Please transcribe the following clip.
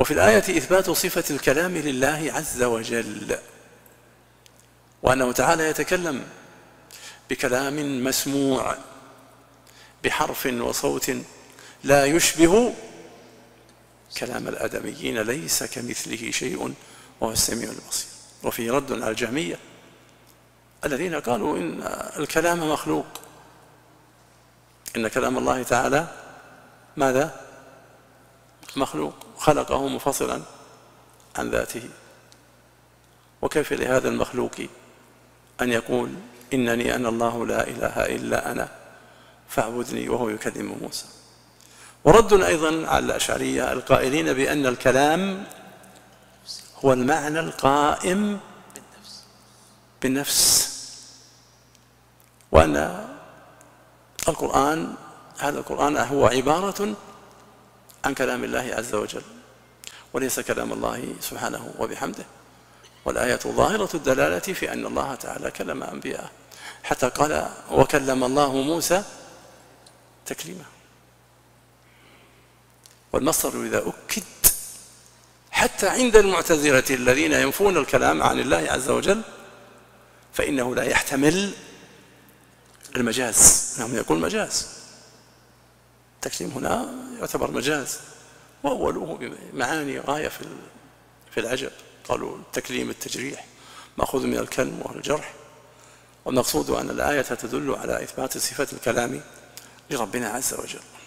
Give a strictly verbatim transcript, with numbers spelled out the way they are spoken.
وفي الآية إثبات صفة الكلام لله عز وجل، وأنه تعالى يتكلم بكلام مسموع بحرف وصوت لا يشبه كلام الآدميين، ليس كمثله شيء وهو السميع البصير. وفيه رد على الجهمية الذين قالوا إن الكلام مخلوق، إن كلام الله تعالى ماذا؟ مخلوق، خلقه منفصلا عن ذاته. وكيف لهذا المخلوق أن يقول إنني أنا الله لا إله إلا أنا فاعبدني وهو يكلم موسى؟ ورد أيضا على الأشعرية القائلين بأن الكلام هو المعنى القائم بالنفس، وأن القرآن هذا القرآن هو عبارة عن كلام الله عز وجل وليس كلام الله سبحانه وبحمده. والآية ظاهرة الدلالة في أن الله تعالى كلم أنبياءه، حتى قال وكلم الله موسى تكليما. والمصدر إذا أكد حتى عند المعتزلة الذين ينفون الكلام عن الله عز وجل فإنه لا يحتمل المجاز، نعم يقول مجاز، التكليم هنا يعتبر مجاز، وأوله بمعاني غاية في العجب. قالوا التكليم التجريح مأخوذ من الكلم والجرح، والمقصود أن الآية تدل على إثبات صفة الكلام لربنا عز وجل.